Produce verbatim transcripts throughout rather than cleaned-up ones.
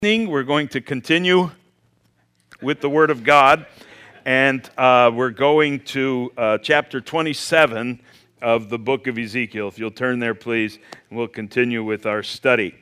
We're going to continue with the Word of God, and uh, we're going to uh, chapter twenty-seven of the book of Ezekiel. If you'll turn there, please, and we'll continue with our study.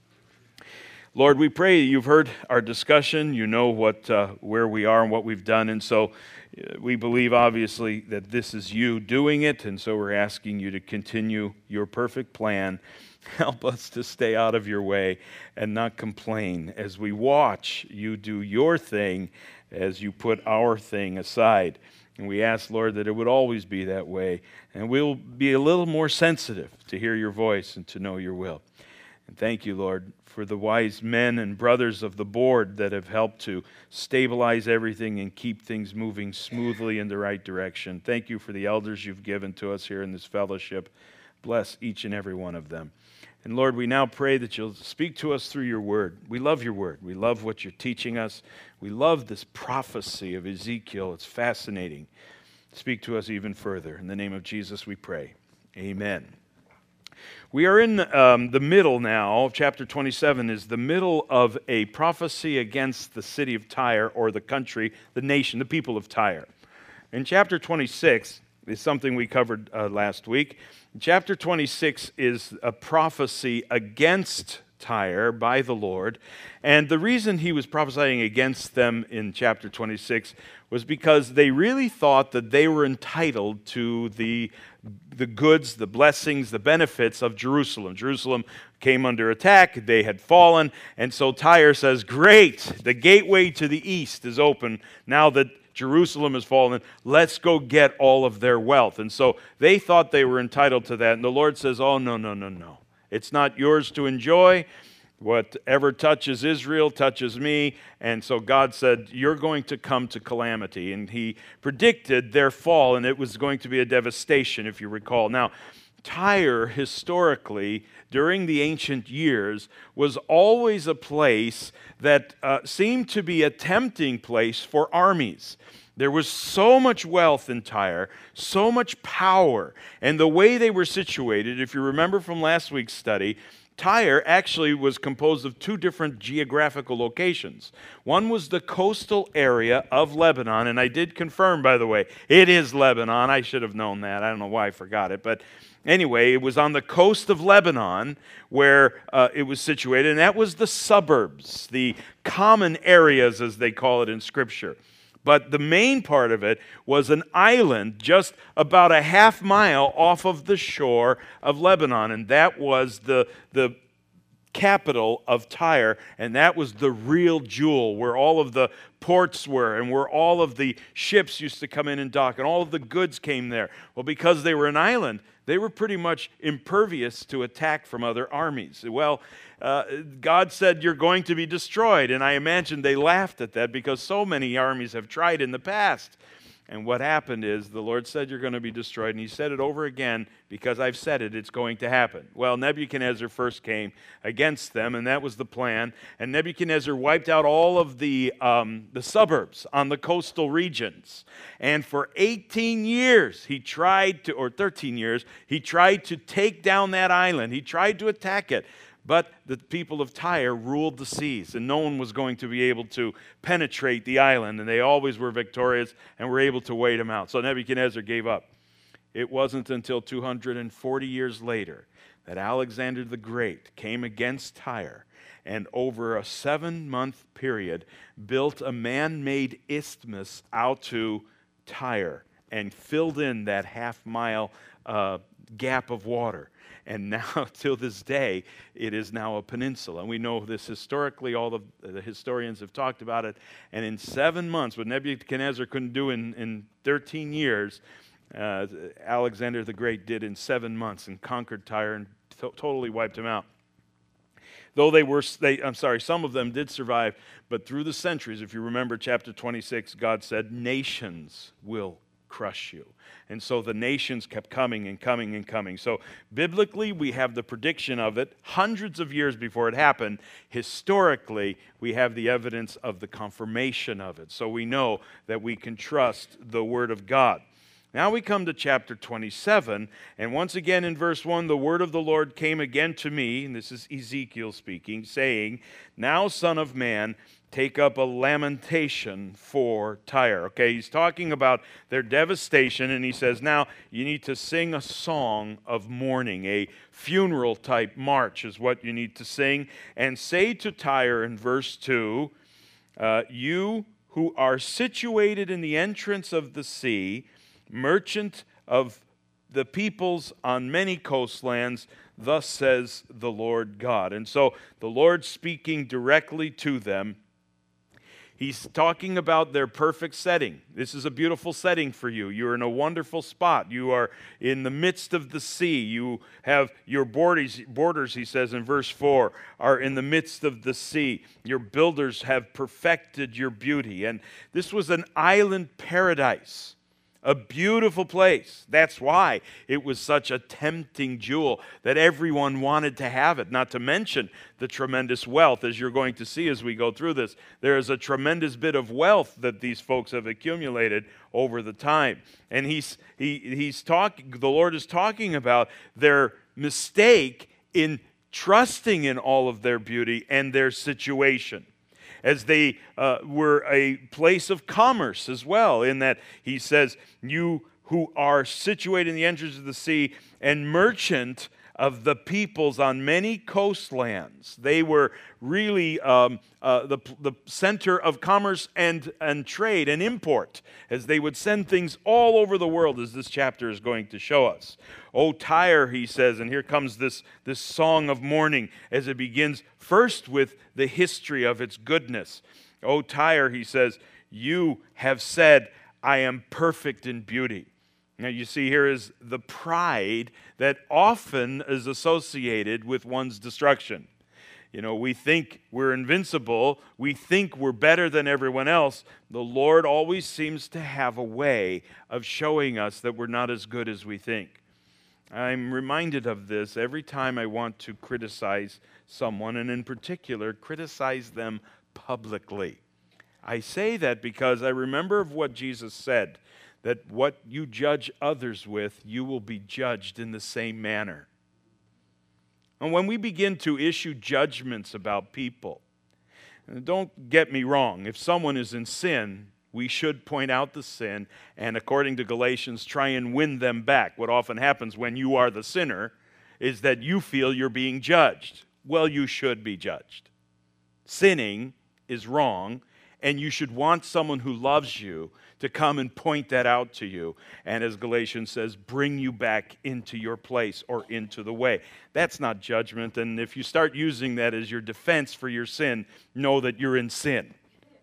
Lord, we pray you've heard our discussion. You know what, uh, where we are and what we've done, and so uh, we believe, obviously, that this is you doing it, and so we're asking you to continue your perfect plan. Help us to stay out of your way and not complain as we watch you do your thing as you put our thing aside. And we ask, Lord, that it would always be that way, and we'll be a little more sensitive to hear your voice and to know your will. And thank you, Lord, for the wise men and brothers of the board that have helped to stabilize everything and keep things moving smoothly in the right direction. Thank you for the elders you've given to us here in this fellowship. Bless each and every one of them. And Lord, we now pray that you'll speak to us through your word. We love your word. We love what you're teaching us. We love this prophecy of Ezekiel. It's fascinating. Speak to us even further. In the name of Jesus we pray. Amen. We are in um, the middle now. Chapter twenty-seven is the middle of a prophecy against the city of Tyre, or the country, the nation, the people of Tyre. In chapter twenty-six is something we covered uh, last week. Chapter twenty-six is a prophecy against Tyre by the Lord. And the reason he was prophesying against them in chapter twenty-six was because they really thought that they were entitled to the, the goods, the blessings, the benefits of Jerusalem. Jerusalem came under attack. They had fallen. And so Tyre says, great, the gateway to the east is open now that Jerusalem has fallen. Let's go get all of their wealth. And so they thought they were entitled to that. And the Lord says, oh, no, no, no, no. It's not yours to enjoy. Whatever touches Israel touches me. And so God said, you're going to come to calamity. And he predicted their fall, and it was going to be a devastation, if you recall. Now, Tyre, historically, during the ancient years, was always a place that uh, seemed to be a tempting place for armies. There was so much wealth in Tyre, so much power, and the way they were situated, if you remember from last week's study, Tyre actually was composed of two different geographical locations. One was the coastal area of Lebanon, and I did confirm, by the way, it is Lebanon. I should have known that. I don't know why I forgot it, but anyway, it was on the coast of Lebanon where uh, it was situated, and that was the suburbs, the common areas, as they call it in Scripture. But the main part of it was an island just about a half mile off of the shore of Lebanon, and that was the, the capital of Tyre, and that was the real jewel where all of the ports were and where all of the ships used to come in and dock, and all of the goods came there. Well, because they were an island, they were pretty much impervious to attack from other armies. Well, uh, God said, you're going to be destroyed. And I imagine they laughed at that because so many armies have tried in the past. And what happened is the Lord said, you're going to be destroyed. And he said it over again because I've said it, it's going to happen. Well, Nebuchadnezzar first came against them, and that was the plan. And Nebuchadnezzar wiped out all of the, um, the suburbs on the coastal regions. And for eighteen years, he tried to, or thirteen years, he tried to take down that island. He tried to attack it. But the people of Tyre ruled the seas, and no one was going to be able to penetrate the island, and they always were victorious and were able to wait them out. So Nebuchadnezzar gave up. It wasn't until two hundred forty years later that Alexander the Great came against Tyre, and over a seven-month period built a man-made isthmus out to Tyre and filled in that half-mile uh, gap of water. And now, till this day, it is now a peninsula. And we know this historically. All the, the historians have talked about it. And in seven months, what Nebuchadnezzar couldn't do in, in thirteen years, uh, Alexander the Great did in seven months and conquered Tyre and to- totally wiped him out. Though they were, they, I'm sorry, some of them did survive, but through the centuries, if you remember chapter twenty-six, God said, nations will crush you. And so the nations kept coming and coming and coming. So biblically, we have the prediction of it hundreds of years before it happened. Historically, we have the evidence of the confirmation of it. So we know that we can trust the Word of God. Now we come to chapter twenty-seven, and once again in verse one, the word of the Lord came again to me, and this is Ezekiel speaking, saying, "Now, son of man, take up a lamentation for Tyre." Okay, he's talking about their devastation, and he says, now you need to sing a song of mourning, a funeral type march is what you need to sing, and say to Tyre in verse two, uh, you who are situated in the entrance of the sea, merchant of the peoples on many coastlands, thus says the Lord God. And so the Lord speaking directly to them, he's talking about their perfect setting. This is a beautiful setting for you. You're in a wonderful spot. You are in the midst of the sea. You have your borders, borders, he says in verse four, are in the midst of the sea. Your builders have perfected your beauty. And this was an island paradise. A beautiful place. That's why it was such a tempting jewel that everyone wanted to have it, not to mention the tremendous wealth, as you're going to see as we go through this. There is a tremendous bit of wealth that these folks have accumulated over the time. And he's, he, he's talking, the Lord is talking about their mistake in trusting in all of their beauty and their situation, as they uh, were a place of commerce as well, in that he says, you who are situated in the entrance of the sea and merchant of the peoples on many coastlands. They were really um, uh, the, the center of commerce and, and trade and import, as they would send things all over the world, as this chapter is going to show us. O Tyre, he says, and here comes this, this song of mourning as it begins first with the history of its goodness. O Tyre, he says, you have said, I am perfect in beauty. Now you see here is the pride that often is associated with one's destruction. You know, we think we're invincible. We think we're better than everyone else. The Lord always seems to have a way of showing us that we're not as good as we think. I'm reminded of this every time I want to criticize someone, and in particular, criticize them publicly. I say that because I remember of what Jesus said, that what you judge others with, you will be judged in the same manner. And when we begin to issue judgments about people, and don't get me wrong, if someone is in sin, we should point out the sin and, according to Galatians, try and win them back. What often happens when you are the sinner is that you feel you're being judged. Well, you should be judged. Sinning is wrong, and you should want someone who loves you to come and point that out to you. And as Galatians says, bring you back into your place or into the way. That's not judgment. And if you start using that as your defense for your sin, know that you're in sin.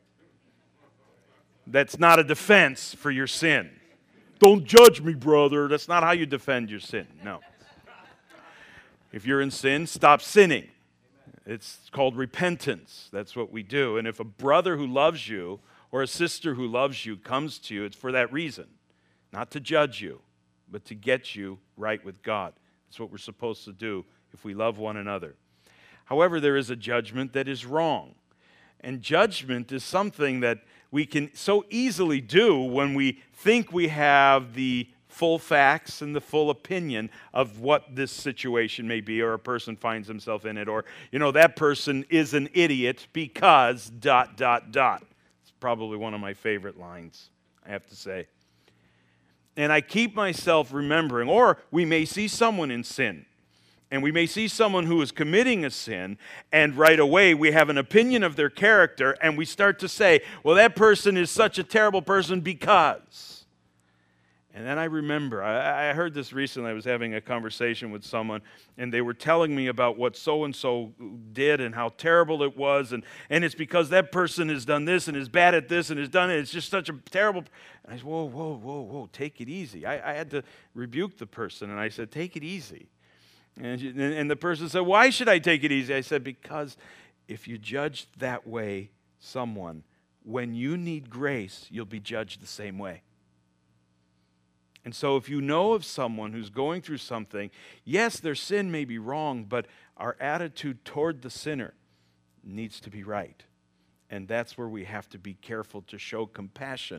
That's not a defense for your sin. Don't judge me, brother. That's not how you defend your sin. No. If you're in sin, stop sinning. It's called repentance. That's what we do. And if a brother who loves you or a sister who loves you comes to you, it's for that reason. Not to judge you, but to get you right with God. That's what we're supposed to do if we love one another. However, there is a judgment that is wrong. And judgment is something that we can so easily do when we think we have the full facts and the full opinion of what this situation may be, or a person finds himself in it, or, you know, that person is an idiot because dot, dot, dot. It's probably one of my favorite lines, I have to say. And I keep myself remembering, or we may see someone in sin, and we may see someone who is committing a sin, and right away we have an opinion of their character, and we start to say, well, that person is such a terrible person because. And then I remember, I, I heard this recently. I was having a conversation with someone, and they were telling me about what so-and-so did and how terrible it was, and, and it's because that person has done this and is bad at this and has done it. It's just such a terrible. And I said, whoa, whoa, whoa, whoa, take it easy. I, I had to rebuke the person, and I said, take it easy. And, and the person said, why should I take it easy? I said, because if you judge that way someone, when you need grace, you'll be judged the same way. And so if you know of someone who's going through something, yes, their sin may be wrong, but our attitude toward the sinner needs to be right. And that's where we have to be careful to show compassion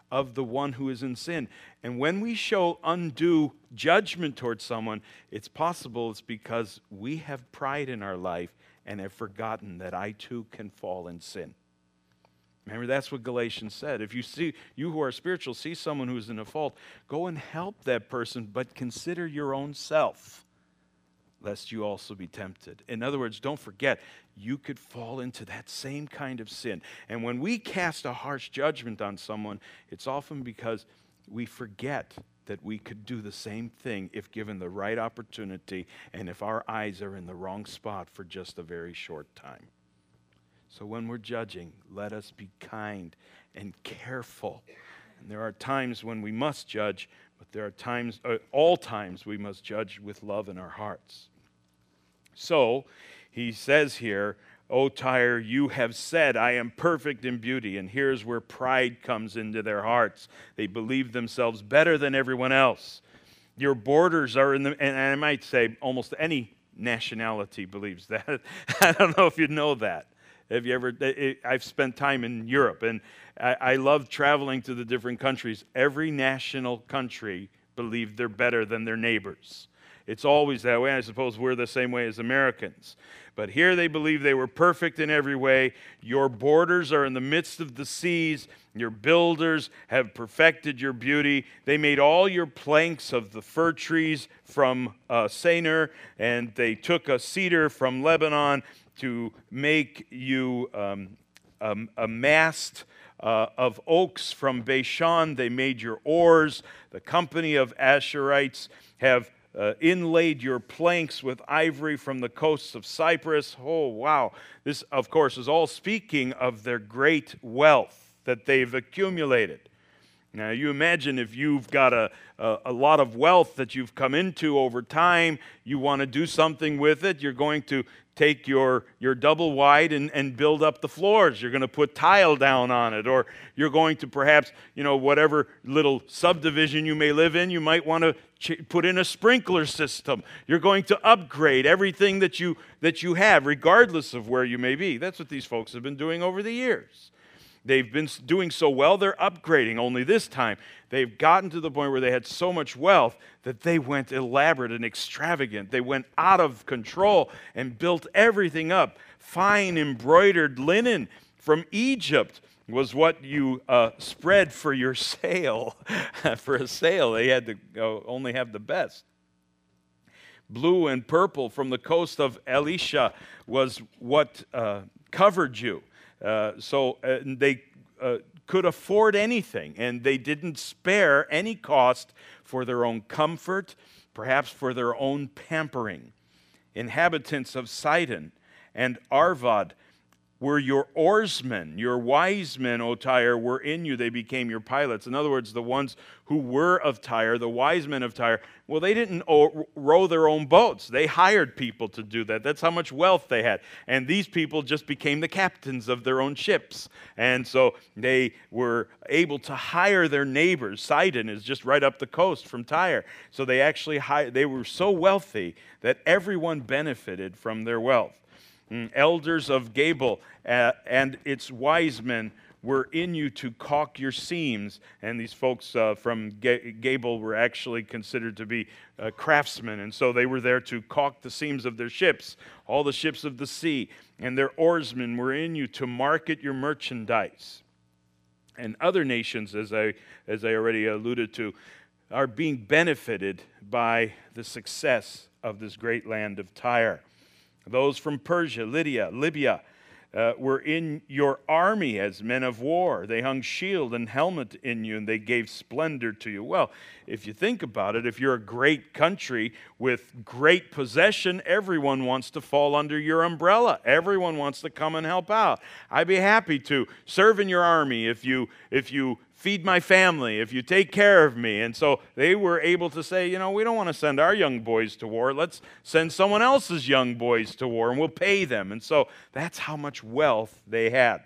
of the one who is in sin. And when we show undue judgment towards someone, it's possible it's because we have pride in our life and have forgotten that I too can fall in sin. Remember, that's what Galatians said. If you see, you who are spiritual, see someone who's in a fault, go and help that person, but consider your own self, lest you also be tempted. In other words, don't forget, you could fall into that same kind of sin. And when we cast a harsh judgment on someone, it's often because we forget that we could do the same thing if given the right opportunity and if our eyes are in the wrong spot for just a very short time. So when we're judging, let us be kind and careful. And there are times when we must judge, but there are times, uh, all times we must judge with love in our hearts. So he says here, O Tyre, you have said, I am perfect in beauty. And here's where pride comes into their hearts. They believe themselves better than everyone else. Your borders are in the, and I might say almost any nationality believes that. I don't know if you know that. Have you ever, I've spent time in Europe, and I, I love traveling to the different countries. Every national country believes they're better than their neighbors. It's always that way. I suppose we're the same way as Americans. But here they believe they were perfect in every way. Your borders are in the midst of the seas. Your builders have perfected your beauty. They made all your planks of the fir trees from uh, Senir, and they took a cedar from Lebanon to make you um, um, a mast uh, of oaks from Bashan. They made your oars. The company of Asherites have uh, inlaid your planks with ivory from the coasts of Cyprus. Oh, wow. This, of course, is all speaking of their great wealth that they've accumulated. Now, you imagine if you've got a, a, a lot of wealth that you've come into over time, you want to do something with it, you're going to take your, your double wide and, and build up the floors. You're going to put tile down on it, or you're going to perhaps, you know, whatever little subdivision you may live in, you might want to ch- put in a sprinkler system. You're going to upgrade everything that you, that you have, regardless of where you may be. That's what these folks have been doing over the years. They've been doing so well, they're upgrading. Only this time, they've gotten to the point where they had so much wealth that they went elaborate and extravagant. They went out of control and built everything up. Fine embroidered linen from Egypt was what you uh, spread for your sale. For a sale, they had to uh, only have the best. Blue and purple from the coast of Elisha was what uh, covered you. Uh, so uh, they uh, could afford anything, and they didn't spare any cost for their own comfort, perhaps for their own pampering. Inhabitants of Sidon and Arvad were your oarsmen. Your wise men, O Tyre, were in you. They became your pilots. In other words, the ones who were of Tyre, the wise men of Tyre, well, they didn't row their own boats. They hired people to do that. That's how much wealth they had. And these people just became the captains of their own ships. And so they were able to hire their neighbors. Sidon is just right up the coast from Tyre. So they actually hired, they were so wealthy that everyone benefited from their wealth. Mm, elders of Gabal uh, and its wise men were in you to caulk your seams. And these folks uh, from Ga- Gabal were actually considered to be uh, craftsmen. And so they were there to caulk the seams of their ships, all the ships of the sea. And their oarsmen were in you to market your merchandise. And other nations, as I, as I already alluded to, are being benefited by the success of this great land of Tyre. Those from Persia, Lydia, Libya, uh, were in your army as men of war. They hung shield and helmet in you, and they gave splendor to you. Well, if you think about it, if you're a great country with great possession, everyone wants to fall under your umbrella. Everyone wants to come and help out. I'd be happy to serve in your army if you if you feed my family, if you take care of me. And so they were able to say, you know, we don't want to send our young boys to war. Let's send someone else's young boys to war, and we'll pay them. And so that's how much wealth they had.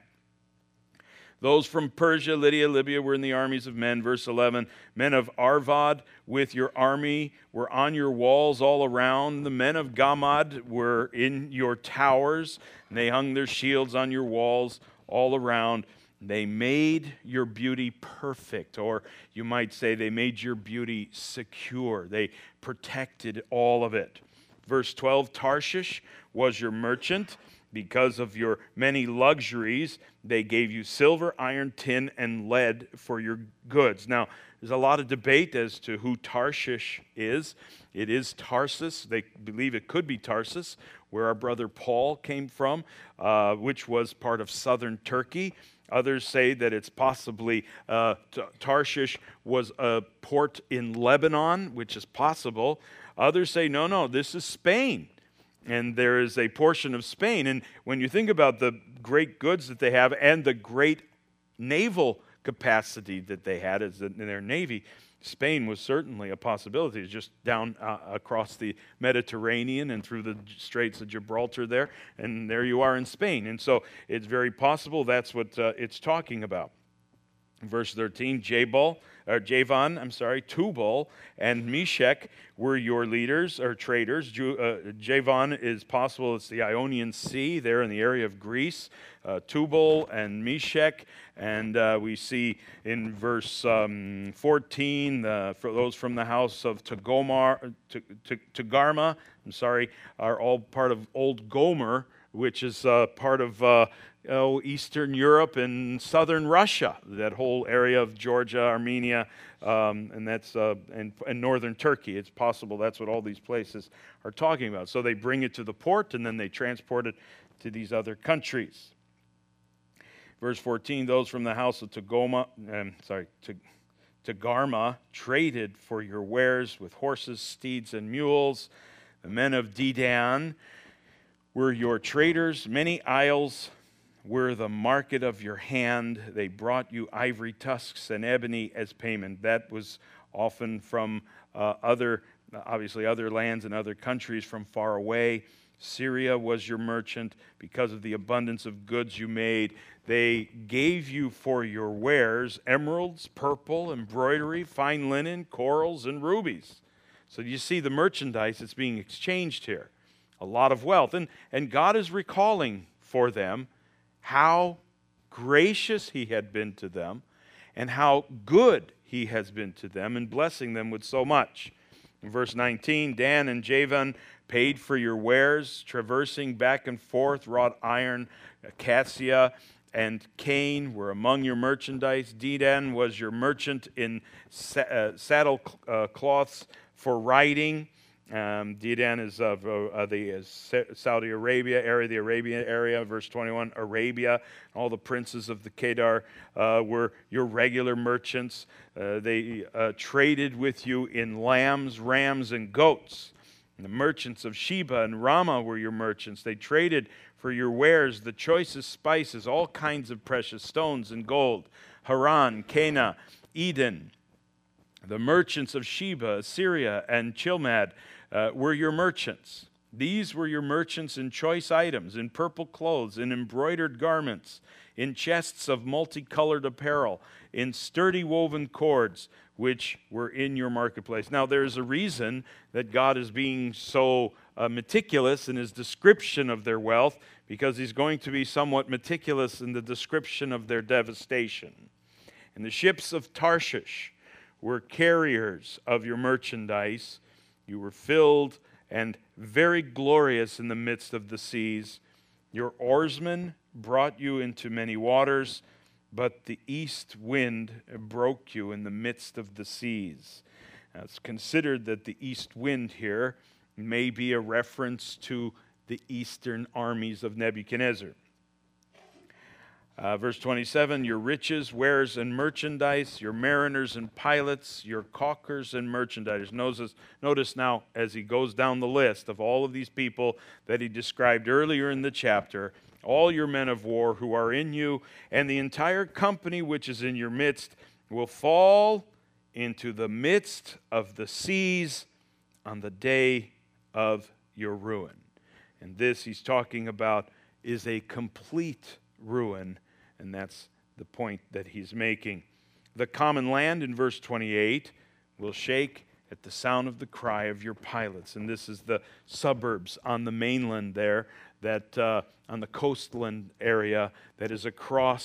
Those from Persia, Lydia, Libya were in the armies of men. Verse eleven, men of Arvad with your army were on your walls all around. The men of Gamad were in your towers, and they hung their shields on your walls all around. They made your beauty perfect, or you might say they made your beauty secure. They protected all of it. Verse twelve, Tarshish was your merchant. Because of your many luxuries, they gave you silver, iron, tin, and lead for your goods. Now, there's a lot of debate as to who Tarshish is. It is Tarsus. They believe it could be Tarsus, where our brother Paul came from, uh, which was part of southern Turkey. Others say that it's possibly uh, Tarshish was a port in Lebanon, which is possible. Others say, no, no, this is Spain. And there is a portion of Spain. And when you think about the great goods that they have and the great naval capacity that they had as in their navy, Spain was certainly a possibility. It's just down uh, across the Mediterranean and through the Straits of Gibraltar there, and there you are in Spain. And so it's very possible that's what uh, it's talking about. Verse thirteen, Jabal, or Javan, I'm sorry, Tubal and Meshech were your leaders or traders. Ju, uh, Javan is possible, it's the Ionian Sea there in the area of Greece. Uh, Tubal and Meshech, and uh, we see in verse um, fourteen, uh, for those from the house of Tagomar, Tagarma, I'm sorry, are all part of Old Gomer, which is uh, part of uh, oh, Eastern Europe and southern Russia, that whole area of Georgia, Armenia, um, and that's uh, and, and northern Turkey. It's possible that's what all these places are talking about. So they bring it to the port, and then they transport it to these other countries. Verse fourteen, those from the house of Tagoma, um, sorry, Tagarma traded for your wares with horses, steeds, and mules. The men of Dedan were your traders. Many isles were the market of your hand. They brought you ivory tusks and ebony as payment. That was often from uh, other, obviously other lands and other countries from far away. Syria was your merchant because of the abundance of goods you made. They gave you for your wares emeralds, purple, embroidery, fine linen, corals, and rubies. So you see the merchandise that's being exchanged here. A lot of wealth. And, and God is recalling for them how gracious he had been to them and how good he has been to them and blessing them with so much. In verse nineteen, Dan and Javan paid for your wares, traversing back and forth, wrought iron, cassia, and cane were among your merchandise. Dedan was your merchant in sa- uh, saddle uh, cloths for riding. Um, Dedan is of uh, the uh, Saudi Arabia area, the Arabian area. Verse twenty-one, Arabia. All the princes of the Kedar uh, were your regular merchants. Uh, they uh, traded with you in lambs, rams, and goats. And the merchants of Sheba and Ramah were your merchants. They traded for your wares the choicest spices, all kinds of precious stones and gold. Haran, Cana, Eden. The merchants of Sheba, Assyria, and Chilmad uh, were your merchants. These were your merchants in choice items, in purple clothes, in embroidered garments, in chests of multicolored apparel, in sturdy woven cords, which were in your marketplace. Now, there's a reason that God is being so uh, meticulous in his description of their wealth, because he's going to be somewhat meticulous in the description of their devastation. And the ships of Tarshish were carriers of your merchandise. You were filled and very glorious in the midst of the seas. Your oarsmen brought you into many waters, but the east wind broke you in the midst of the seas. Now, it's considered that the east wind here may be a reference to the eastern armies of Nebuchadnezzar. Uh, verse twenty-seven, your riches, wares, and merchandise, your mariners and pilots, your caulkers and merchandise. Notice, notice now, as he goes down the list of all of these people that he described earlier in the chapter, all your men of war who are in you, and the entire company which is in your midst, will fall into the midst of the seas on the day of your ruin. And this he's talking about is a complete ruin. And that's the point that he's making. The common land in verse twenty-eight will shake at the sound of the cry of your pilots. And this is the suburbs on the mainland there, that uh, on the coastland area that is across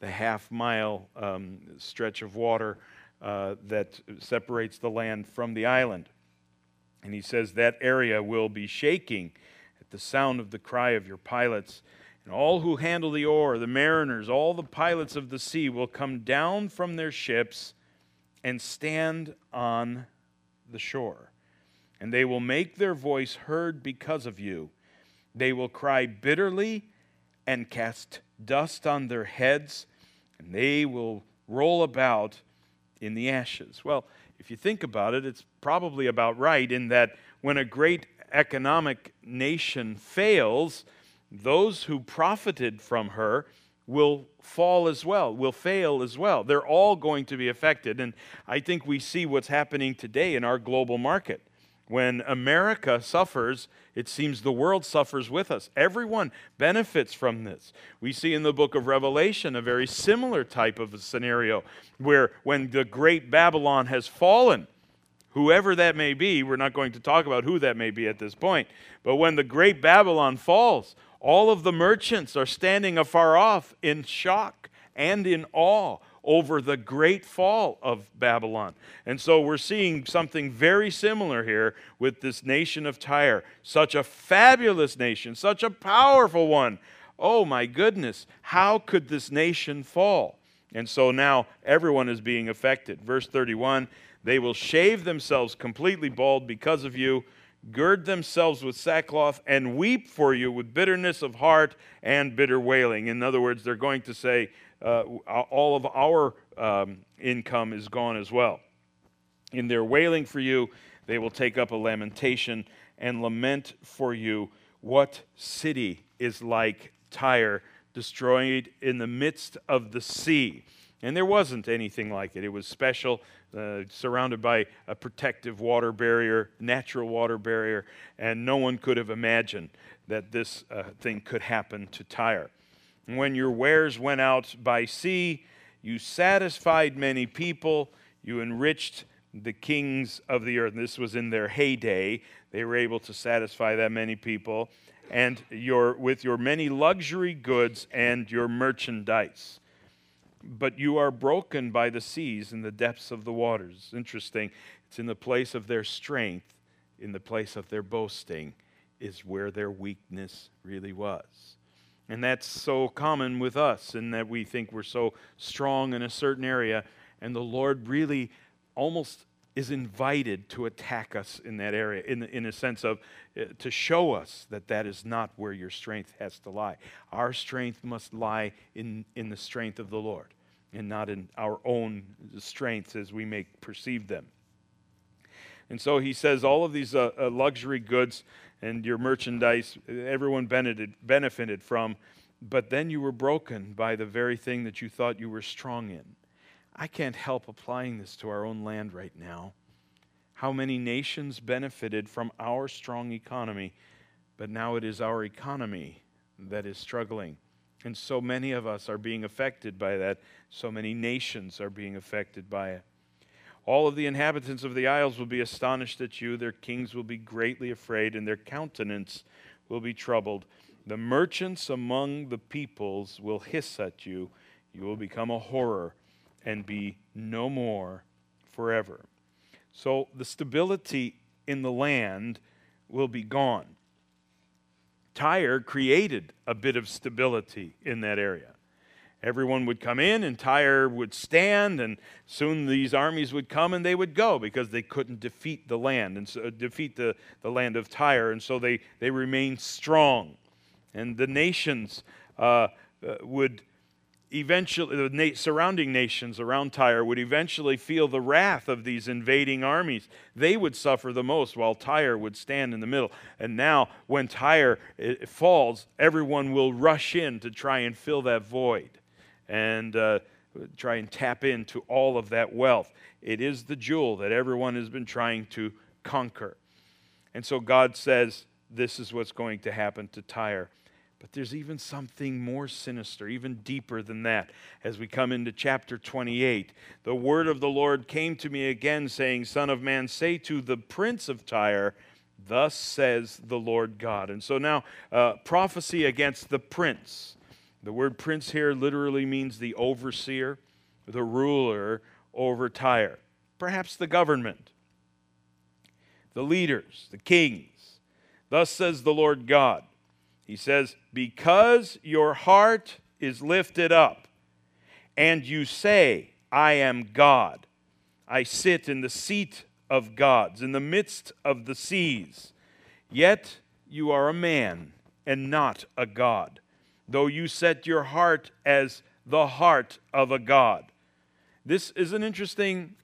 the half-mile um, stretch of water uh, that separates the land from the island. And he says that area will be shaking at the sound of the cry of your pilots. And all who handle the oar, the mariners, all the pilots of the sea will come down from their ships and stand on the shore. And they will make their voice heard because of you. They will cry bitterly and cast dust on their heads, and they will roll about in the ashes. Well, if you think about it, it's probably about right in that when a great economic nation fails, those who profited from her will fall as well, will fail as well. They're all going to be affected. And I think we see what's happening today in our global market. When America suffers, it seems the world suffers with us. Everyone benefits from this. We see in the book of Revelation a very similar type of a scenario where when the great Babylon has fallen, whoever that may be, we're not going to talk about who that may be at this point, but when the great Babylon falls, all of the merchants are standing afar off in shock and in awe over the great fall of Babylon. And so we're seeing something very similar here with this nation of Tyre. Such a fabulous nation, such a powerful one. Oh my goodness, how could this nation fall? And so now everyone is being affected. Verse thirty-one, they will shave themselves completely bald because of you, gird themselves with sackcloth, and weep for you with bitterness of heart and bitter wailing. In other words, they're going to say, uh, all of our um, income is gone as well. In their wailing for you, they will take up a lamentation and lament for you. What city is like Tyre, destroyed in the midst of the sea? And there wasn't anything like it. It was special, uh, surrounded by a protective water barrier, natural water barrier, and no one could have imagined that this uh, thing could happen to Tyre. And when your wares went out by sea, you satisfied many people, you enriched the kings of the earth. And this was in their heyday. They were able to satisfy that many people, and your with your many luxury goods and your merchandise. But you are broken by the seas in the depths of the waters. Interesting. It's in the place of their strength, in the place of their boasting, is where their weakness really was. And that's so common with us in that we think we're so strong in a certain area, and the Lord really almost is invited to attack us in that area, in, in a sense of uh, to show us that that is not where your strength has to lie. Our strength must lie in, in the strength of the Lord and not in our own strengths as we may perceive them. And so he says all of these uh, uh, luxury goods and your merchandise, everyone benefited, benefited from, but then you were broken by the very thing that you thought you were strong in. I can't help applying this to our own land right now. How many nations benefited from our strong economy, but now it is our economy that is struggling. And so many of us are being affected by that. So many nations are being affected by it. All of the inhabitants of the isles will be astonished at you. Their kings will be greatly afraid, and their countenance will be troubled. The merchants among the peoples will hiss at you. You will become a horror and be no more forever. So the stability in the land will be gone. Tyre created a bit of stability in that area. Everyone would come in and Tyre would stand, and soon these armies would come and they would go because they couldn't defeat the land and so, defeat the, the land of Tyre, and so they, they remained strong. And the nations uh, uh, would eventually, the na- surrounding nations around Tyre would eventually feel the wrath of these invading armies. They would suffer the most while Tyre would stand in the middle. And now when Tyre it, falls, everyone will rush in to try and fill that void and uh, try and tap into all of that wealth. It is the jewel that everyone has been trying to conquer. And so God says this is what's going to happen to Tyre. But there's even something more sinister, even deeper than that. As we come into chapter twenty-eight, the word of the Lord came to me again, saying, Son of man, say to the prince of Tyre, thus says the Lord God. And so now, uh, prophecy against the prince. The word prince here literally means the overseer, the ruler over Tyre, perhaps the government, the leaders, the kings. Thus says the Lord God. He says, because your heart is lifted up, and you say, I am God. I sit in the seat of gods, in the midst of the seas. Yet you are a man and not a God, though you set your heart as the heart of a God. This is an interesting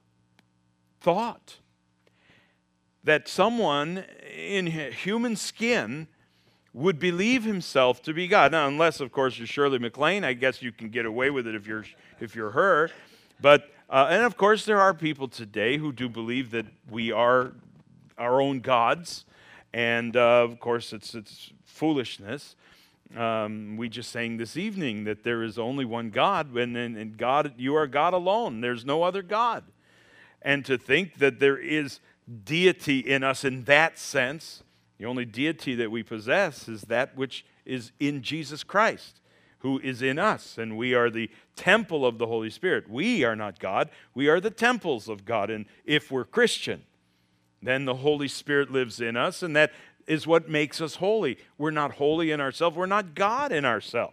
thought, that someone in human skin would believe himself to be God. Now, unless, of course, you're Shirley MacLaine, I guess you can get away with it if you're if you're her. But uh, and of course, there are people today who do believe that we are our own gods, and uh, of course, it's it's foolishness. Um, we just sang this evening that there is only one God, and, and, and God, you are God alone. There's no other God. And to think that there is deity in us in that sense, the only deity that we possess is that which is in Jesus Christ, who is in us, and we are the temple of the Holy Spirit. We are not God. We are the temples of God, and if we're Christian, then the Holy Spirit lives in us, and that is what makes us holy. We're not holy in ourselves. We're not God in ourselves.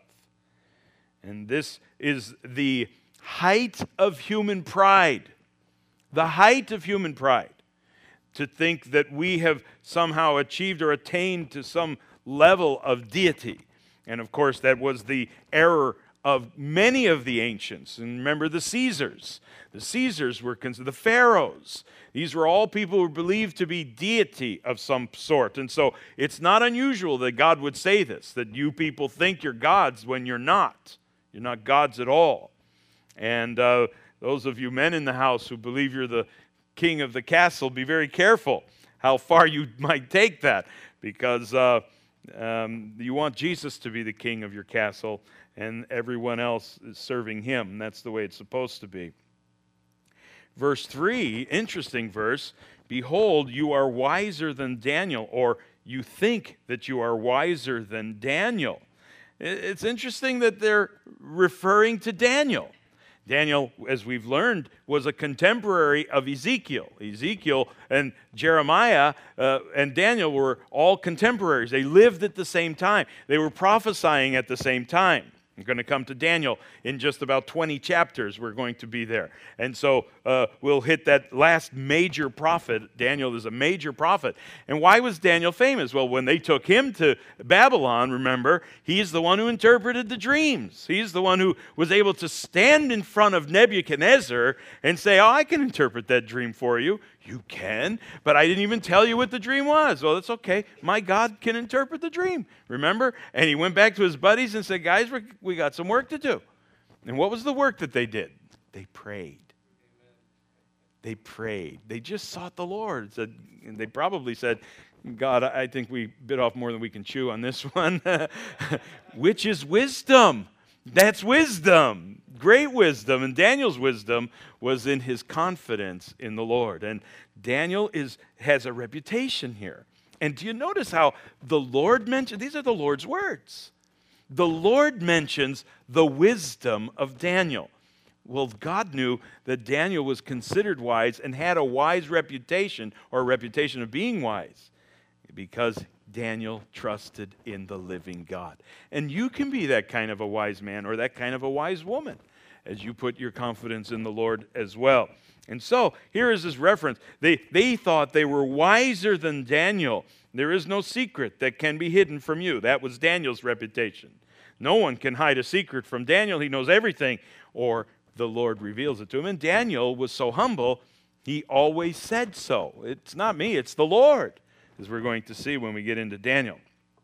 And this is the height of human pride, the height of human pride, to think that we have somehow achieved or attained to some level of deity. And of course, that was the error of many of the ancients. And remember the Caesars. The Caesars were considered the pharaohs. These were all people who were believed to be deity of some sort. And so it's not unusual that God would say this, that you people think you're gods when you're not. You're not gods at all. And uh, those of you men in the house who believe you're the king of the castle, be very careful how far you might take that, because uh, um, you want Jesus to be the king of your castle, and everyone else is serving him. And that's the way it's supposed to be. Verse three, interesting verse. Behold, you are wiser than Daniel, or you think that you are wiser than Daniel. It's interesting that they're referring to Daniel. Daniel, as we've learned, was a contemporary of Ezekiel. Ezekiel and Jeremiah uh, and Daniel were all contemporaries. They lived at the same time. They were prophesying at the same time. I'm going to come to Daniel in just about twenty chapters. We're going to be there. And so uh, we'll hit that last major prophet. Daniel is a major prophet. And why was Daniel famous? Well, when they took him to Babylon, remember, he's the one who interpreted the dreams. He's the one who was able to stand in front of Nebuchadnezzar and say, oh, I can interpret that dream for you. You can, but I didn't even tell you what the dream was. Well, that's okay. My God can interpret the dream, remember? And he went back to his buddies and said, guys, we're, we got some work to do. And what was the work that they did? They prayed. They prayed. They just sought the Lord. Said, and they probably said, God, I think we bit off more than we can chew on this one. Which is wisdom. That's wisdom. Great wisdom. And Daniel's wisdom was in his confidence in the Lord. And Daniel is has a reputation here. And do you notice how the Lord mentioned, these are the Lord's words. The Lord mentions the wisdom of Daniel. Well, God knew that Daniel was considered wise and had a wise reputation, or a reputation of being wise, because Daniel trusted in the living God. And you can be that kind of a wise man or that kind of a wise woman as you put your confidence in the Lord as well. And so here is this reference. They, they thought they were wiser than Daniel. There is no secret that can be hidden from you. That was Daniel's reputation. No one can hide a secret from Daniel. He knows everything, or the Lord reveals it to him. And Daniel was so humble, he always said so. It's not me, it's the Lord, as we're going to see when we get into Daniel.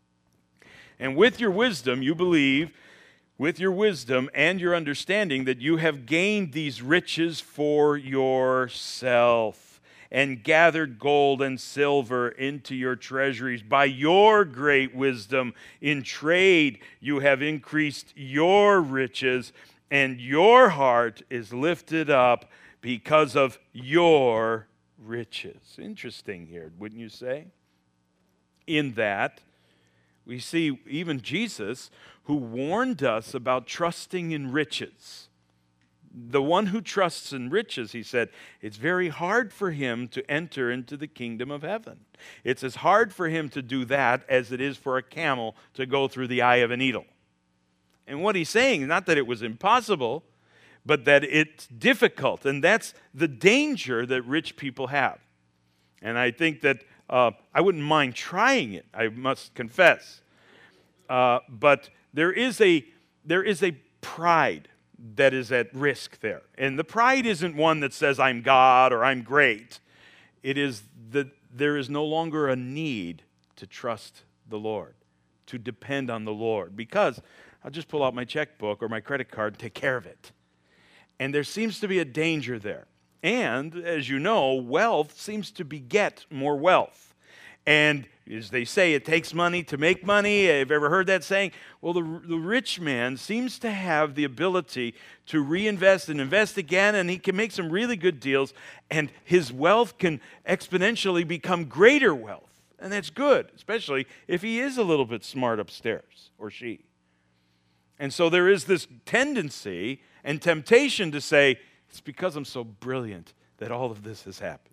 And with your wisdom, you believe, with your wisdom and your understanding, that you have gained these riches for yourself, and gathered gold and silver into your treasuries. By your great wisdom in trade, you have increased your riches, and your heart is lifted up because of your riches. Interesting here, wouldn't you say? In that We see even Jesus, who warned us about trusting in riches. The one who trusts in riches, he said, it's very hard for him to enter into the kingdom of heaven. It's as hard for him to do that as it is for a camel to go through the eye of a needle. And what he's saying is not that it was impossible, but that it's difficult. And that's the danger that rich people have. And I think that uh, I wouldn't mind trying it, I must confess. Uh, but there is a there is a pride that is at risk there. And the pride isn't one that says, I'm God or I'm great. It is that there is no longer a need to trust the Lord, to depend on the Lord, because I'll just pull out my checkbook or my credit card and take care of it. And there seems to be a danger there. And, as you know, wealth seems to beget more wealth. And as they say, it takes money to make money. Have you ever heard that saying? Well, the, the rich man seems to have the ability to reinvest and invest again, and he can make some really good deals, and his wealth can exponentially become greater wealth. And that's good, especially if he is a little bit smart upstairs, or she. And so there is this tendency and temptation to say, it's because I'm so brilliant that all of this has happened.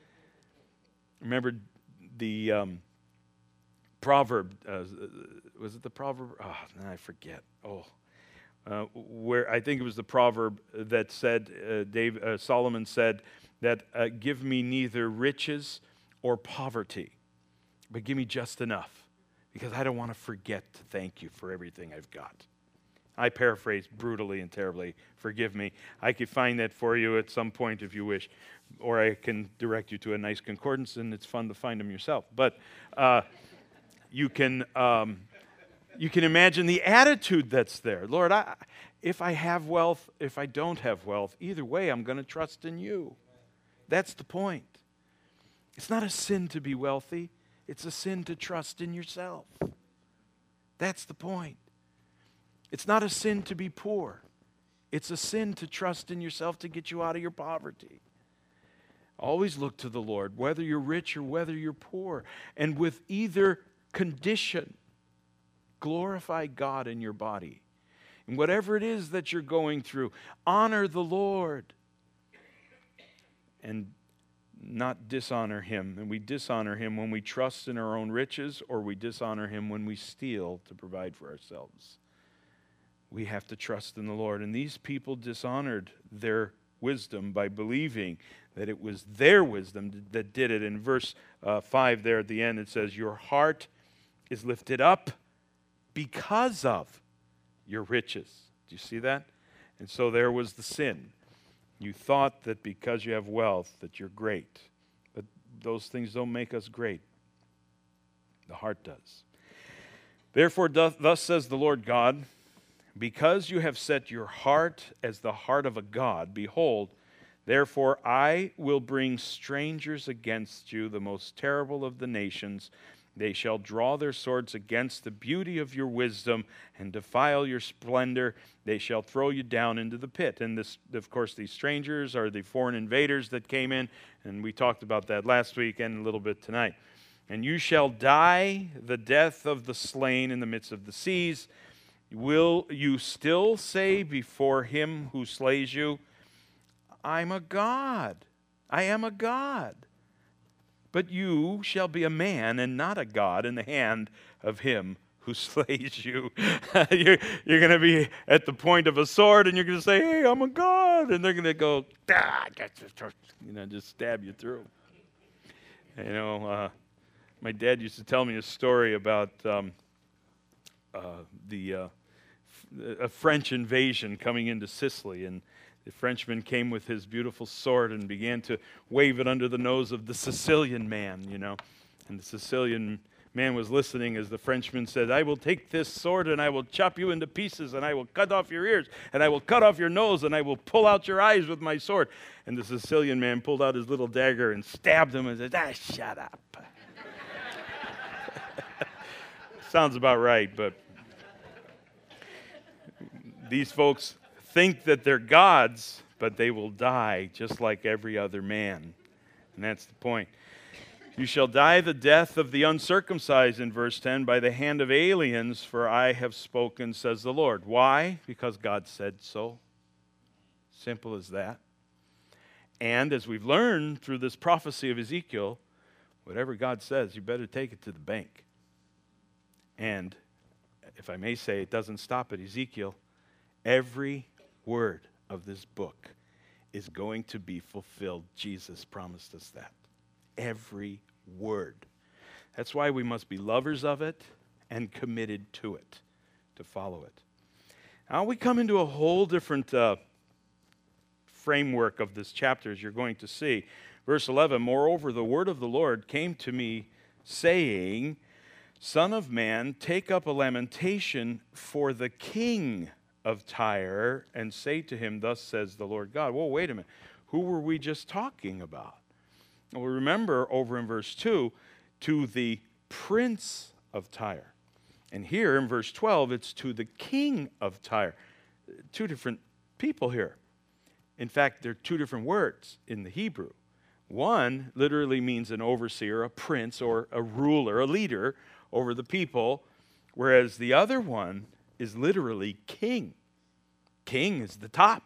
Remember the um, proverb, uh, was it the proverb? Oh, I forget. Oh, uh, where I think it was the proverb that said, uh, Dave, uh, Solomon said that, uh, give me neither riches or poverty, but give me just enough, because I don't want to forget to thank you for everything I've got. I paraphrase brutally and terribly. Forgive me. I could find that for you at some point if you wish. Or I can direct you to a nice concordance, and it's fun to find them yourself. But uh, you can um, you can imagine the attitude that's there. Lord, I, if I have wealth, if I don't have wealth, either way, I'm going to trust in you. That's the point. It's not a sin to be wealthy. It's a sin to trust in yourself. That's the point. It's not a sin to be poor. It's a sin to trust in yourself to get you out of your poverty. Always look to the Lord, whether you're rich or whether you're poor. And with either condition, glorify God in your body. And whatever it is that you're going through, honor the Lord. And not dishonor Him. And we dishonor Him when we trust in our own riches, or we dishonor Him when we steal to provide for ourselves. We have to trust in the Lord. And these people dishonored their wisdom by believing that it was their wisdom that did it. In verse uh, five there at the end, it says, your heart is lifted up because of your riches. Do you see that? And so there was the sin. You thought that because you have wealth that you're great. But those things don't make us great. The heart does. Therefore, doth, thus says the Lord God, because you have set your heart as the heart of a god, behold, therefore I will bring strangers against you, the most terrible of the nations. They shall draw their swords against the beauty of your wisdom and defile your splendor. They shall throw you down into the pit. And this, of course, these strangers are the foreign invaders that came in, and we talked about that last week and a little bit tonight. And you shall die the death of the slain in the midst of the seas. Will you still say before him who slays you, I'm a god, I am a god? But you shall be a man and not a god in the hand of him who slays you. you're you're going to be at the point of a sword, and you're going to say, hey, I'm a god. And they're going to go, ah, you know, just stab you through. You know, uh, my dad used to tell me a story about um, uh, the uh, a French invasion coming into Sicily, and the Frenchman came with his beautiful sword and began to wave it under the nose of the Sicilian man, you know. And the Sicilian man was listening as the Frenchman said, I will take this sword and I will chop you into pieces, and I will cut off your ears, and I will cut off your nose, and I will pull out your eyes with my sword. And the Sicilian man pulled out his little dagger and stabbed him and said, ah, shut up. Sounds about right, but these folks think that they're gods, but they will die just like every other man. And that's the point. You shall die the death of the uncircumcised, in verse ten, by the hand of aliens, for I have spoken, says the Lord. Why? Because God said so. Simple as that. And as we've learned through this prophecy of Ezekiel, whatever God says, you better take it to the bank. And if I may say, it doesn't stop at Ezekiel. Every word of this book is going to be fulfilled. Jesus promised us that. Every word. That's why we must be lovers of it and committed to it, to follow it. Now we come into a whole different uh, framework of this chapter, as you're going to see. Verse eleven, moreover, the word of the Lord came to me, saying, Son of man, take up a lamentation for the king of Tyre, and say to him, thus says the Lord God. Well, wait a minute. Who were we just talking about? Well, remember over in verse two, to the prince of Tyre. And here in verse twelve, it's to the king of Tyre. Two different people here. In fact, they're two different words in the Hebrew. One literally means an overseer, a prince, or a ruler, a leader over the people, whereas the other one is literally king. King is the top.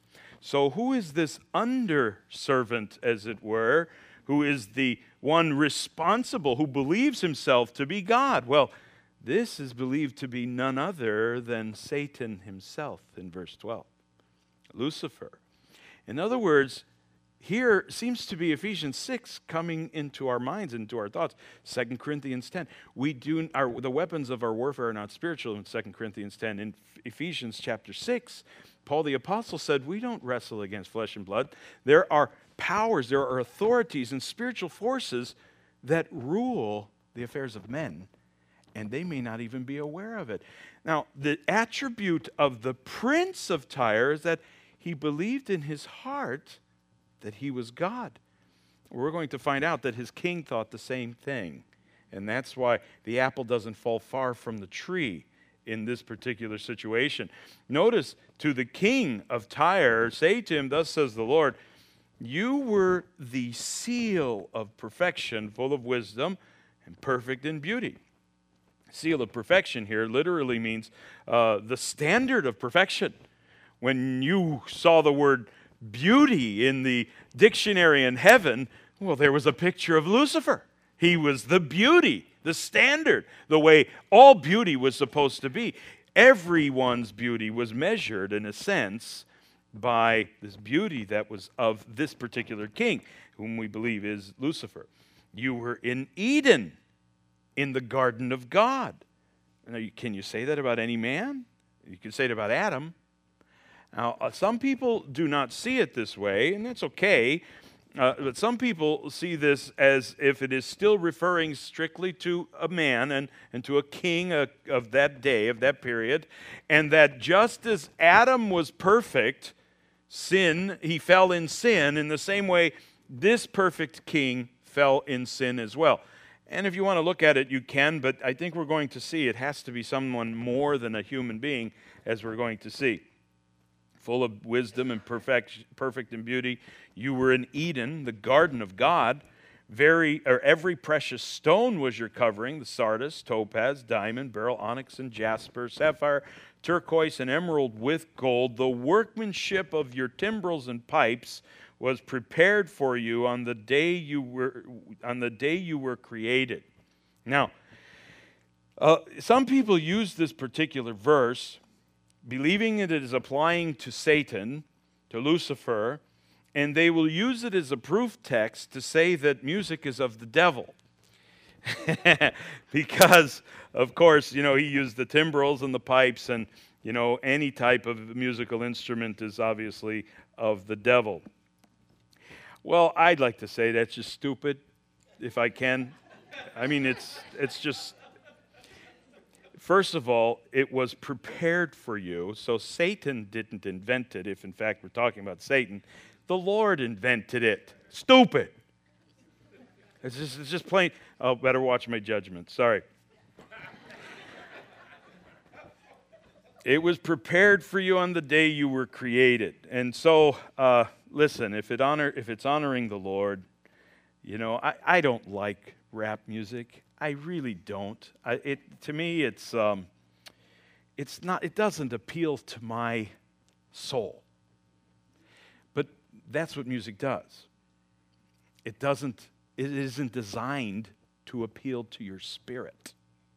So who is this under-servant, as it were, who is the one responsible, who believes himself to be God? Well, this is believed to be none other than Satan himself in verse twelve. Lucifer. In other words, here seems to be Ephesians six coming into our minds, into our thoughts. Second Corinthians ten. We do our, the weapons of our warfare are not spiritual in Second Corinthians ten. In Ephesians chapter six, Paul the Apostle said, we don't wrestle against flesh and blood. There are powers, there are authorities and spiritual forces that rule the affairs of men, and they may not even be aware of it. Now, the attribute of the prince of Tyre is that he believed in his heart that he was God. We're going to find out that his king thought the same thing. And that's why the apple doesn't fall far from the tree in this particular situation. Notice, to the king of Tyre, say to him, thus says the Lord, you were the seal of perfection, full of wisdom and perfect in beauty. Seal of perfection here literally means uh, the standard of perfection. When you saw the word beauty in the dictionary in heaven, well, there was a picture of Lucifer. He was the beauty, the standard, the way all beauty was supposed to be. Everyone's beauty was measured, in a sense, by this beauty that was of this particular king, whom we believe is Lucifer. You were in Eden, in the garden of God. Now, can you say that about any man? You can say it about Adam. Now, uh, some people do not see it this way, and that's okay. Uh, but some people see this as if it is still referring strictly to a man and, and to a king uh, of that day, of that period, and that just as Adam was perfect, sin, he fell in sin, in the same way this perfect king fell in sin as well. And if you want to look at it, you can, but I think we're going to see it has to be someone more than a human being, as we're going to see. Full of wisdom and perfect, perfect in beauty. You were in Eden, the garden of God. Very, or every precious stone was your covering, the sardius, topaz, diamond, beryl, onyx, and jasper, sapphire, turquoise, and emerald with gold. The workmanship of your timbrels and pipes was prepared for you on the day you were on the day you were created. Now, uh, some people use this particular verse, believing it is applying to Satan, to Lucifer, and they will use it as a proof text to say that music is of the devil. Because, of course, you know, he used the timbrels and the pipes, and, you know, any type of musical instrument is obviously of the devil. Well, I'd like to say that's just stupid, if I can. I mean, it's it's just... First of all, it was prepared for you, so Satan didn't invent it, if in fact we're talking about Satan. The Lord invented it. Stupid. It's just, it's just plain. Oh, better watch my judgment. Sorry. It was prepared for you on the day you were created. And so, uh, listen, if, it honor, if it's honoring the Lord, You know, I, I don't like rap music. I really don't. I, it to me, it's um, it's not. It doesn't appeal to my soul. But that's what music does. It doesn't. It isn't designed to appeal to your spirit.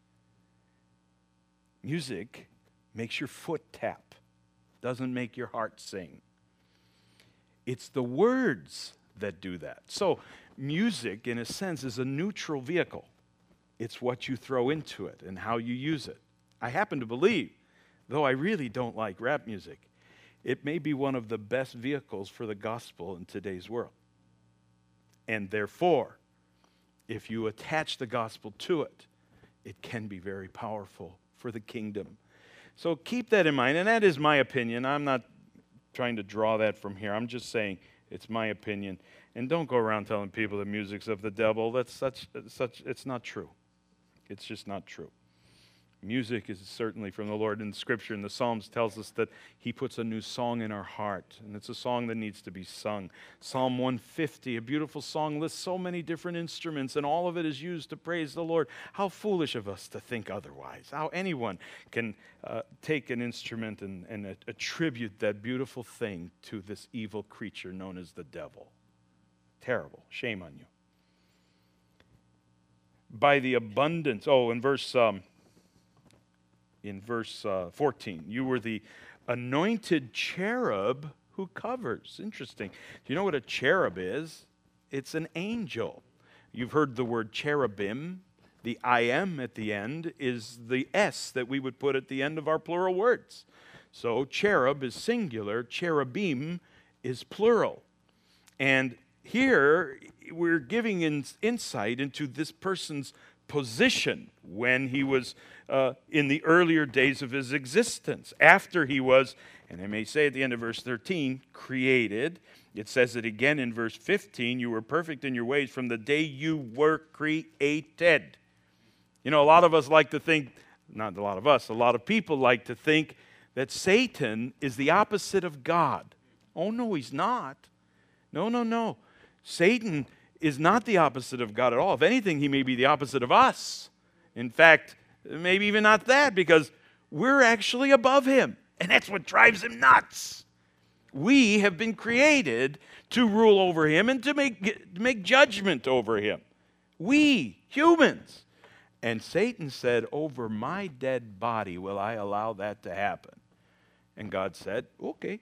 Music makes your foot tap. Doesn't make your heart sing. It's the words that do that. So music, in a sense, is a neutral vehicle. It's what you throw into it and how you use it. I happen to believe, though I really don't like rap music, it may be one of the best vehicles for the gospel in today's world. And therefore, if you attach the gospel to it, it can be very powerful for the kingdom. So keep that in mind, and that is my opinion. I'm not trying to draw that from here. I'm just saying it's my opinion. And don't go around telling people the music's of the devil. That's such, such, it's not true. It's just not true. Music is certainly from the Lord. In Scripture, in the Psalms, tells us that He puts a new song in our heart, and it's a song that needs to be sung. Psalm one fifty, a beautiful song, lists so many different instruments, and all of it is used to praise the Lord. How foolish of us to think otherwise. How anyone can uh, take an instrument and, and a- attribute that beautiful thing to this evil creature known as the devil. Terrible. Shame on you. By the abundance, oh, in verse... Um, In verse uh, fourteen, you were the anointed cherub who covers. Interesting. Do you know what a cherub is? It's an angel. You've heard the word cherubim. The I am at the end is the S that we would put at the end of our plural words. So cherub is singular, cherubim is plural. And here we're giving in, insight into this person's position when he was uh, in the earlier days of his existence, after he was, and I may say at the end of verse thirteen, created. It says it again in verse fifteen, you were perfect in your ways from the day you were created. You know, a lot of us like to think, not a lot of us, a lot of people like to think that Satan is the opposite of God. Oh, no, he's not. No, no, no. Satan is not the opposite of God at all. If anything, he may be the opposite of us. In fact, maybe even not that, because we're actually above him. And that's what drives him nuts. We have been created to rule over him and to make, to make judgment over him. We, humans. And Satan said, over my dead body will I allow that to happen. And God said, okay.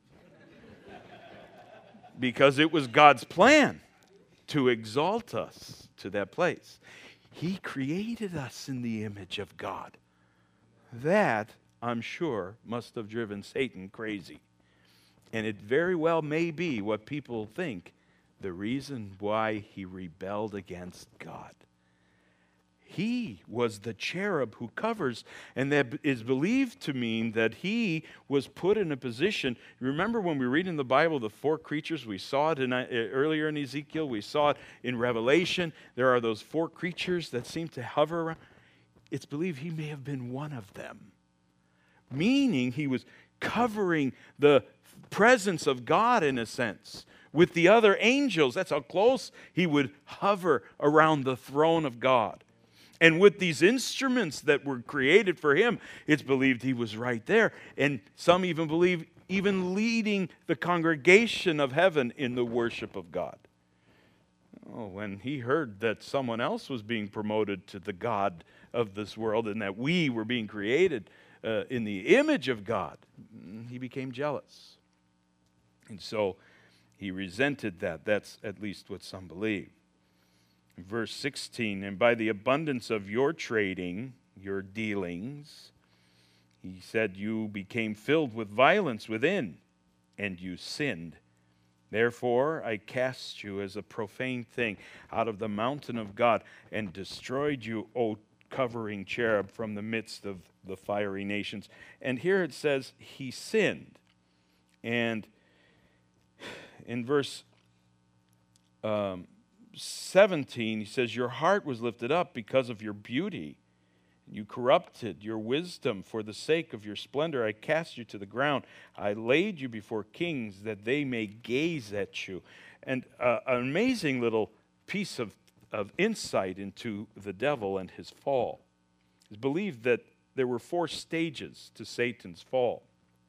Because it was God's plan to exalt us to that place. He created us in the image of God. That, I'm sure, must have driven Satan crazy. And it very well may be what people think the reason why he rebelled against God. He was the cherub who covers, and that is believed to mean that he was put in a position. Remember when we read in the Bible the four creatures? We saw it in, uh, earlier in Ezekiel. We saw it in Revelation. There are those four creatures that seem to hover around. It's believed he may have been one of them, meaning he was covering the presence of God in a sense with the other angels. That's how close he would hover around the throne of God. And with these instruments that were created for him, it's believed he was right there. And some even believe even leading the congregation of heaven in the worship of God. Oh, when he heard that someone else was being promoted to the God of this world and that we were being created uh, in the image of God, he became jealous. And so he resented that. That's at least what some believe. Verse sixteen, and by the abundance of your trading, your dealings, he said you became filled with violence within, and you sinned. Therefore I cast you as a profane thing out of the mountain of God, and destroyed you, O covering cherub, from the midst of the fiery nations. And here it says he sinned. And in verse um, seventeen, he says, your heart was lifted up because of your beauty. You corrupted your wisdom for the sake of your splendor. I cast you to the ground. I laid you before kings that they may gaze at you. And uh, an amazing little piece of, of insight into the devil and his fall. It's believed that there were four stages to Satan's fall.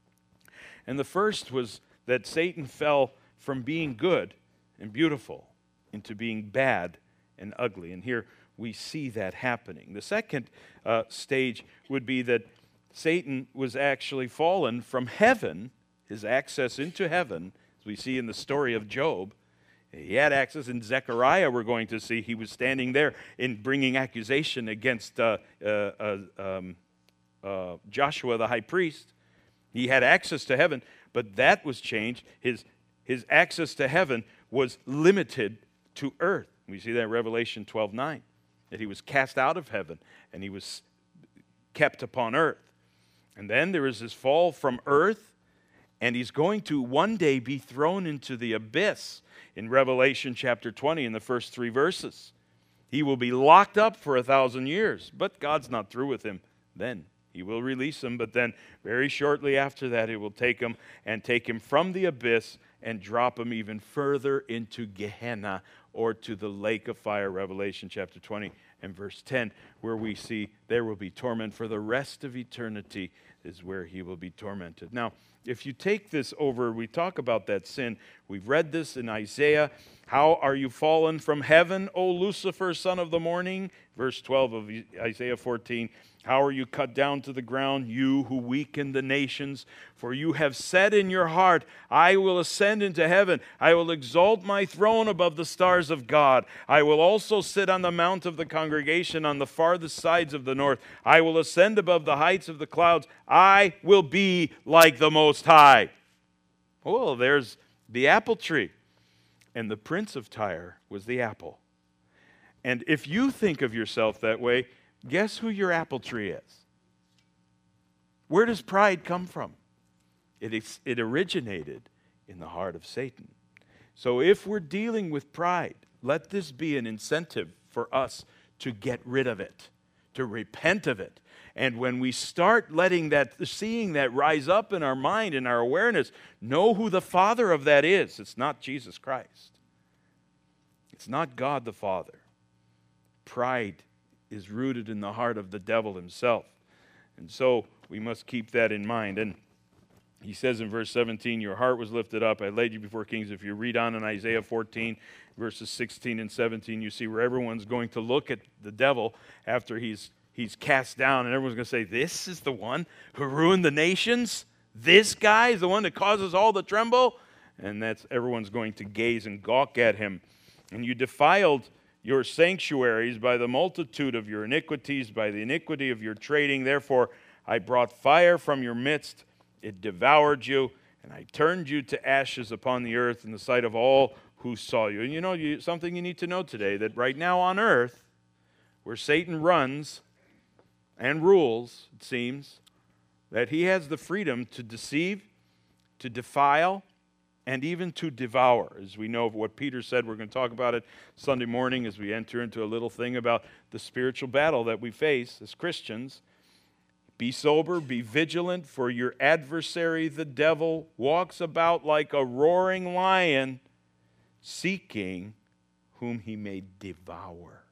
And the first was that Satan fell from being good and beautiful into being bad and ugly. And here we see that happening. The second uh, stage would be that Satan was actually fallen from heaven, his access into heaven, as we see in the story of Job. He had access. In Zechariah, we're going to see he was standing there in bringing accusation against uh, uh, uh, um, uh, Joshua the high priest. He had access to heaven, but that was changed. His, his access to heaven was limited to earth. We see that in Revelation twelve nine, that he was cast out of heaven and he was kept upon earth. And then there is his fall from earth, and he's going to one day be thrown into the abyss in Revelation chapter twenty in the first three verses. He will be locked up for a thousand years, but God's not through with him then. He will release him, but then very shortly after that, he will take him and take him from the abyss and drop him even further into Gehenna, or to the lake of fire, Revelation chapter twenty and verse ten, where we see there will be torment for the rest of eternity, is where he will be tormented. Now, if you take this over, we talk about that sin. We've read this in Isaiah. How are you fallen from heaven, O Lucifer, son of the morning? Verse twelve of Isaiah fourteen. How are you cut down to the ground, you who weaken the nations? For you have said in your heart, I will ascend into heaven. I will exalt my throne above the stars of God. I will also sit on the mount of the congregation on the farthest sides of the north. I will ascend above the heights of the clouds. I will be like the Most High. Oh, there's the apple tree. And the prince of Tyre was the apple. And if you think of yourself that way, guess who your apple tree is? Where does pride come from? It, is, it originated in the heart of Satan. So if we're dealing with pride, let this be an incentive for us to get rid of it, to repent of it. And when we start letting that, seeing that rise up in our mind and our awareness, know who the father of that is. It's not Jesus Christ. It's not God the Father. Pride is rooted in the heart of the devil himself. And so we must keep that in mind. And he says in verse seventeen, your heart was lifted up. I laid you before kings. If you read on in Isaiah fourteen, verses sixteen and seventeen, you see where everyone's going to look at the devil after he's he's cast down, and everyone's going to say, this is the one who ruined the nations? This guy is the one that causes all the tremble? And that's everyone's going to gaze and gawk at him. And you defiled your sanctuaries by the multitude of your iniquities, by the iniquity of your trading. Therefore, I brought fire from your midst. It devoured you, and I turned you to ashes upon the earth in the sight of all who saw you. And you know, you, something you need to know today, that right now on earth, where Satan runs and rules, it seems, that he has the freedom to deceive, to defile, and even to devour. As we know of what Peter said, we're going to talk about it Sunday morning as we enter into a little thing about the spiritual battle that we face as Christians. Be sober, be vigilant, for your adversary, the devil, walks about like a roaring lion, seeking whom he may devour.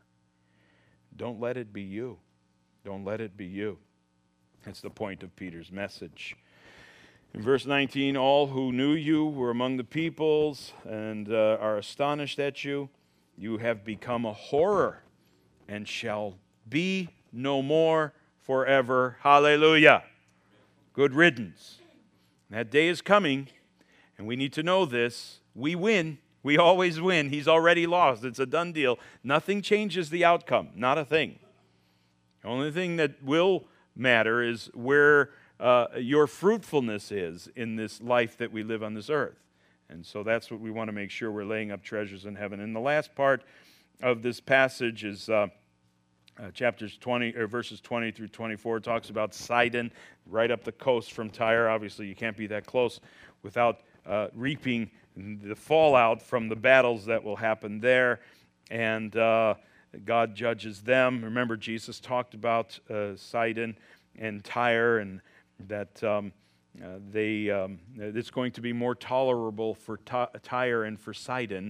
Don't let it be you. Don't let it be you. That's the point of Peter's message. In verse nineteen, all who knew you were among the peoples and uh, are astonished at you. You have become a horror and shall be no more forever. Hallelujah. Good riddance. That day is coming, and we need to know this. We win. We always win. He's already lost. It's a done deal. Nothing changes the outcome. Not a thing. The only thing that will matter is where Uh, your fruitfulness is in this life that we live on this earth. And so that's what we want to make sure we're laying up treasures in heaven. And the last part of this passage is uh, uh, chapters twenty, or verses twenty through twenty-four. It talks about Sidon, right up the coast from Tyre. Obviously, you can't be that close without uh, reaping the fallout from the battles that will happen there. And uh, God judges them. Remember, Jesus talked about uh, Sidon and Tyre, and that um, uh, they um, it's going to be more tolerable for Tyre and for Sidon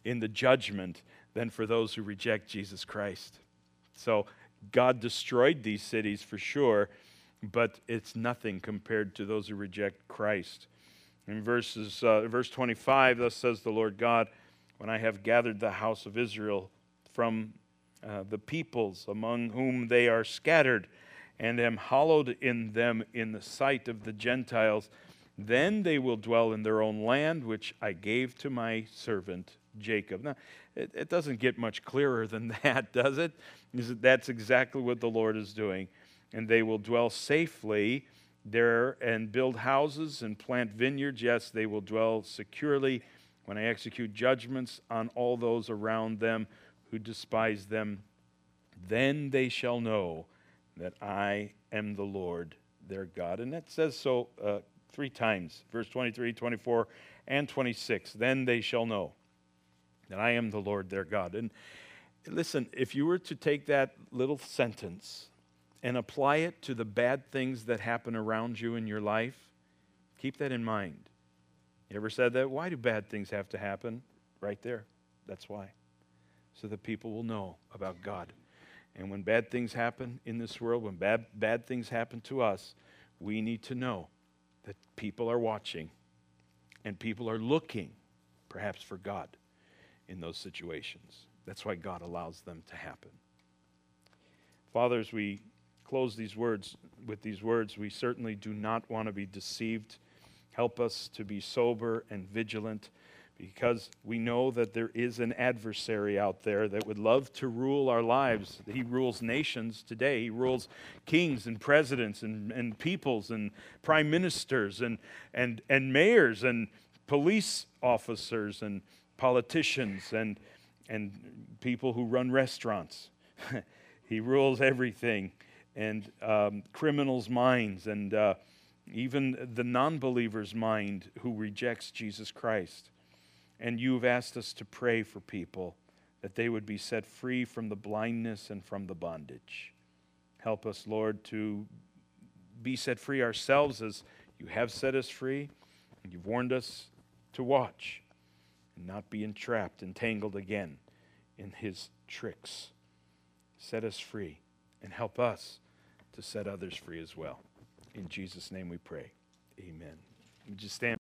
in the judgment than for those who reject Jesus Christ. So God destroyed these cities for sure, but it's nothing compared to those who reject Christ. In verses, uh, verse twenty-five, thus says the Lord God, when I have gathered the house of Israel from uh, the peoples among whom they are scattered, and am hallowed in them in the sight of the Gentiles, then they will dwell in their own land, which I gave to my servant Jacob. Now, it, it doesn't get much clearer than that, does it? That's exactly what the Lord is doing. And they will dwell safely there and build houses and plant vineyards. Yes, they will dwell securely when I execute judgments on all those around them who despise them. Then they shall know that I am the Lord their God. And that says so uh, three times, verse twenty-three, twenty-four, and twenty-six. Then they shall know that I am the Lord their God. And listen, if you were to take that little sentence and apply it to the bad things that happen around you in your life, keep that in mind. You ever said that? Why do bad things have to happen? Right there. That's why. So that people will know about God. And when bad things happen in this world, when bad, bad things happen to us, we need to know that people are watching and people are looking, perhaps, for God in those situations. That's why God allows them to happen. Father, as we close these words with these words, we certainly do not want to be deceived. Help us to be sober and vigilant, because we know that there is an adversary out there that would love to rule our lives. He rules nations today. He rules kings and presidents and, and peoples and prime ministers and, and, and mayors and police officers and politicians and, and people who run restaurants. He rules everything, and um, criminals' minds, and uh, even the non-believer's mind who rejects Jesus Christ. And you've asked us to pray for people that they would be set free from the blindness and from the bondage. Help us, Lord, to be set free ourselves as you have set us free, and you've warned us to watch and not be entrapped, entangled again in his tricks. Set us free and help us to set others free as well. In Jesus' name we pray. Amen. Just stand.